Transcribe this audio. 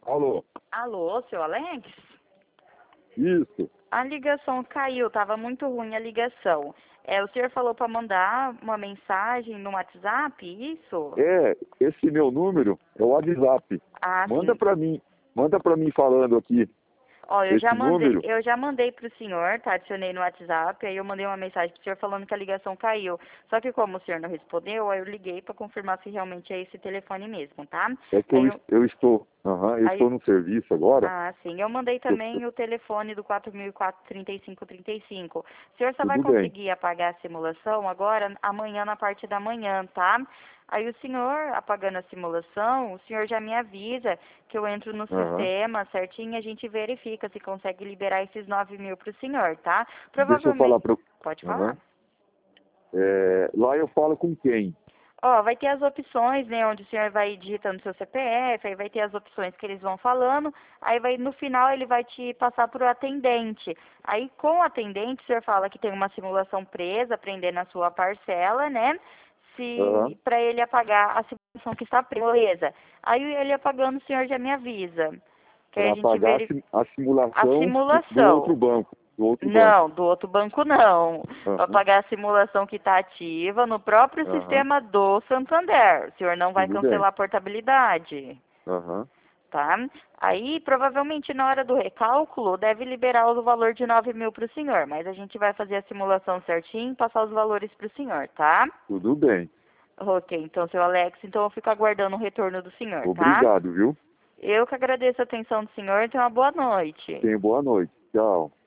Alô? Alô, seu Alex? Isso. A ligação caiu, tava muito ruim a ligação. O senhor falou para mandar uma mensagem no WhatsApp, isso? Esse meu número é o WhatsApp. Ah, Manda sim. pra mim falando aqui. Ó, Esse número? eu já mandei pro senhor, tá? Adicionei no WhatsApp, aí eu mandei uma mensagem pro senhor falando que a ligação caiu. Só que como o senhor não respondeu, aí eu liguei para confirmar se realmente é esse telefone mesmo, tá? É que Aí eu, eu estou aí, no serviço agora. sim, eu mandei Eu- também o telefone do 4004-3535. O senhor só vai Tudo bem. conseguir apagar a simulação agora, amanhã, na parte da manhã, tá? Aí o senhor, apagando a simulação, o senhor já me avisa que eu entro no Aham. sistema certinho e a gente verifica se consegue liberar esses 9.000 pro senhor, tá? Deixa eu falar Provavelmente... para. Pode falar. Aham. Lá eu falo com quem? Ó, vai ter as opções, né, onde o senhor vai digitando seu CPF, aí vai ter as opções que eles vão falando, aí vai no final ele vai te passar para o atendente. Aí com o atendente o senhor fala que tem uma simulação presa, prendendo a sua parcela, né? Aham. Se para ele apagar a simulação que está presa. Aí ele apagando o senhor já me avisa. Que aí a Para gente pagar verifica a a simulação do outro simulação. banco. Do outro banco. Não, do outro banco não. Para Aham. pagar a simulação que está ativa no próprio Aham. sistema do Santander. O senhor não vai Tudo bem. cancelar a portabilidade, Aham. tá? Aí, provavelmente, na hora do recálculo, deve liberar o valor de 9.000 para o senhor. Mas a gente vai fazer a simulação certinho e passar os valores para o senhor, tá? Tudo bem. Ok, então, seu Alex, então eu fico aguardando o retorno do senhor, tá? Obrigado, viu? Eu que agradeço a atenção do senhor. Tenha uma boa noite. Tenha boa noite. Tchau.